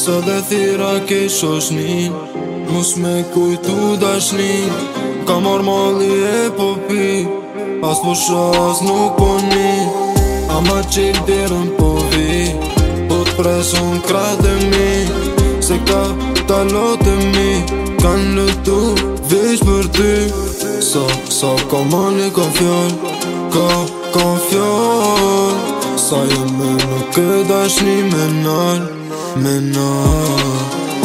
Sa dhe thira ke shoshnin, mus me kujtu dashnin. Ka marrë malli e popi, as po shas nuk po ni. Ama qik dirën po vi, po t'presun krate mi. Se ka talote mi, kan lëtu veç për ty. Sa ka mani ka fjall, ka fjall. Sa jeme nuk e dashni me nal, me nal.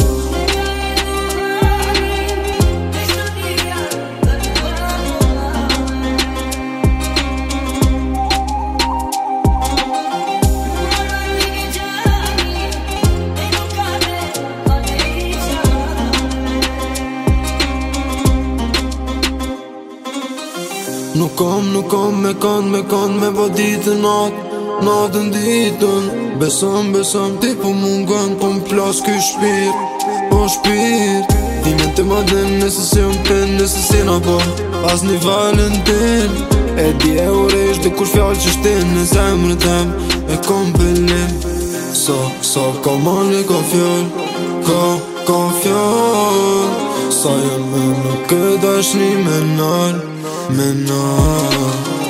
Nuk kam me kanë me po ditën natën ditën. Besëm ti po mungon, po m'plas ky shpirt, po shpirt. Ti me të ma den nëse si pen, nëse si na po as një Valentin. E di e uresh dhe kush fjall që shtin në zemrën tem e kom pëllim. Sa ka mani ka fjall, ka fjall. Sa jeme nuk e dashni me nal, me nal.